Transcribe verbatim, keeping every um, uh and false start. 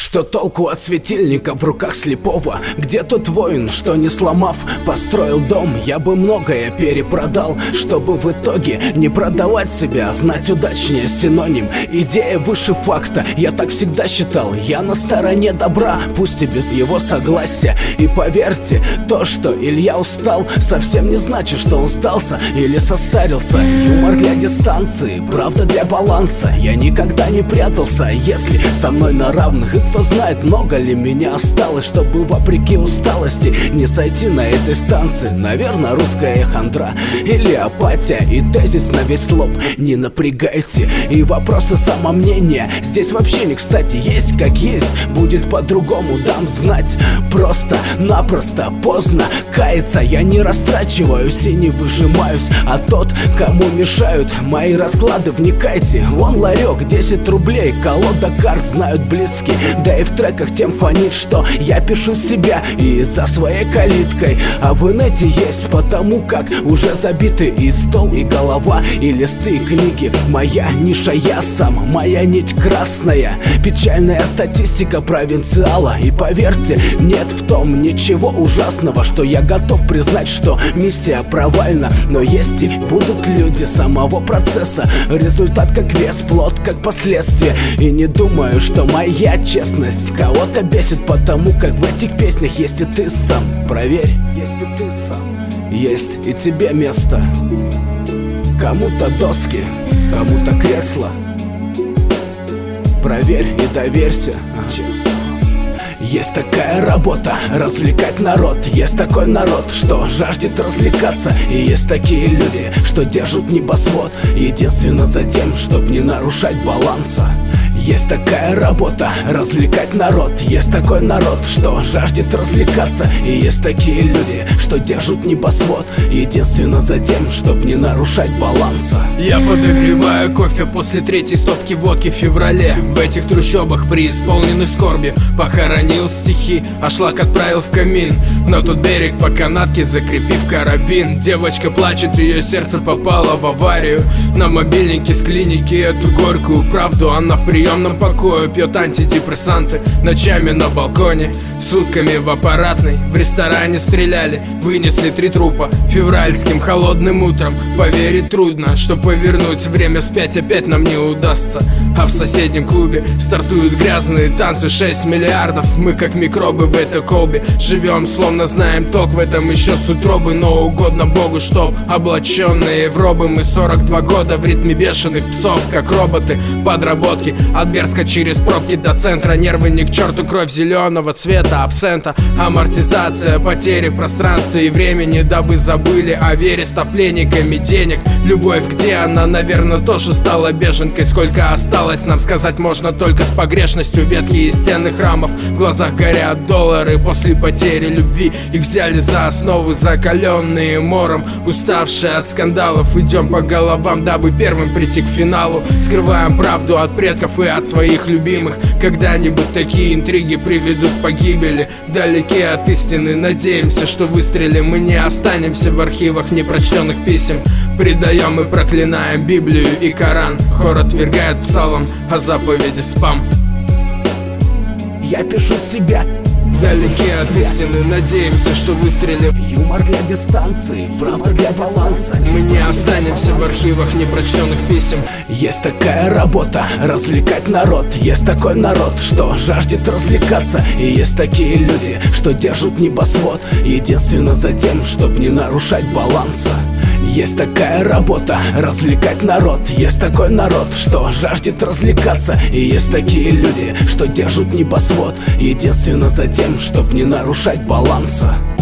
Что толку от светильника в руках слепого? Где тот воин, что не сломав, построил дом? Я бы многое перепродал, чтобы в итоге не продавать себя. Знать удачнее синоним, идея выше факта. Я так всегда считал, я на стороне добра, пусть и без его согласия. И поверьте, то, что Илья устал, совсем не значит, что он сдался или состарился. Юмор для дистанции, правда для баланса. Я никогда не прятался, если со мной на равных. И кто знает, много ли меня осталось, чтобы вопреки усталости не сойти на этой станции. Наверное, русская хандра или апатия и тезис на весь лоб. Не напрягайте, и вопросы самомнения здесь вообще не кстати. Есть как есть, будет по-другому, дам знать. Просто-напросто поздно каяться. Я не растрачиваюсь и не выжимаюсь, а тот, кому мешают мои расклады, вникайте. Вон ларек, десять рублей, колода карт знают близкие. Да и в треках тем фонит, что я пишу себя и за своей калиткой. А в инете есть потому, как уже забиты и стол, и голова, и листы, и книги. Моя ниша я сам, моя нить красная. Печальная статистика провинциала. И поверьте, нет в том ничего ужасного, что я готов признать, что миссия провальна. Но есть и будут люди самого процесса. Результат как вес, плод как последствие. И не думаю, что моя честность кого-то бесит, потому как в этих песнях есть и ты сам. Проверь, есть и ты сам. Есть и тебе место. Кому-то доски, кому-то кресло. Проверь и доверься. Есть такая работа — развлекать народ. Есть такой народ, что жаждет развлекаться. И есть такие люди, что держат небосвод единственно за тем, чтоб не нарушать баланса. Есть такая работа — развлекать народ. Есть такой народ, что жаждет развлекаться. И есть такие люди, что держат небосвод единственно за тем, чтоб не нарушать баланса. Я подогреваю кофе после третьей стопки водки в феврале. В этих трущобах, преисполненных скорби, похоронил стихи, а шлак отправил в камин. На тот берег по канатке, закрепив карабин. Девочка плачет, ее сердце попало в аварию. На мобильнике с клиники эту горькую правду. Она в приемном покое пьет антидепрессанты. Ночами на балконе, сутками в аппаратной. В ресторане стреляли, вынесли три трупа. Февральским холодным утром поверить трудно, что повернуть время вспять опять нам не удастся. А в соседнем клубе стартуют грязные танцы. Шесть миллиардов, мы как микробы в этой колбе. Живем, словно знаем толк в этом еще с утробы. Но угодно Богу, чтоб облаченные в робы. Мы сорок два года в ритме бешеных псов, как роботы. Подработки от Бердска через пробки до центра. Нервы ни к черту, кровь зеленого цвета, абсента. Амортизация, потери в пространстве и времени, дабы забыли о вере, став пленниками денег. Любовь, где она, наверное, тоже стала беженкой. Сколько осталось нам сказать можно только с погрешностью. Ветхие стены храмов, в глазах горят доллары. После потери любви их взяли за основу, закаленные мором. Уставшие от скандалов, идем по головам, дабы первым прийти к финалу. Скрываем правду от предков и от своих любимых. Когда-нибудь такие интриги приведут к погибели. Вдалеке от истины, надеемся, что выстрелим мы не останемся в архивах непрочтенных писем. Предаем и проклинаем Библию и Коран. Хор отвергает псалом, а заповеди спам. Я пишу себя. Вдалеке от истины, надеемся, что выстрелим. Юмор для дистанции, правда для баланса. Мы не останемся в архивах непрочтенных писем. Есть такая работа — развлекать народ. Есть такой народ, что жаждет развлекаться. И есть такие люди, что держат небосвод единственно за тем, чтоб не нарушать баланса. Есть такая работа — развлекать народ. Есть такой народ, что жаждет развлекаться. И есть такие люди, что держат небосвод единственно за тем, чтоб не нарушать баланса.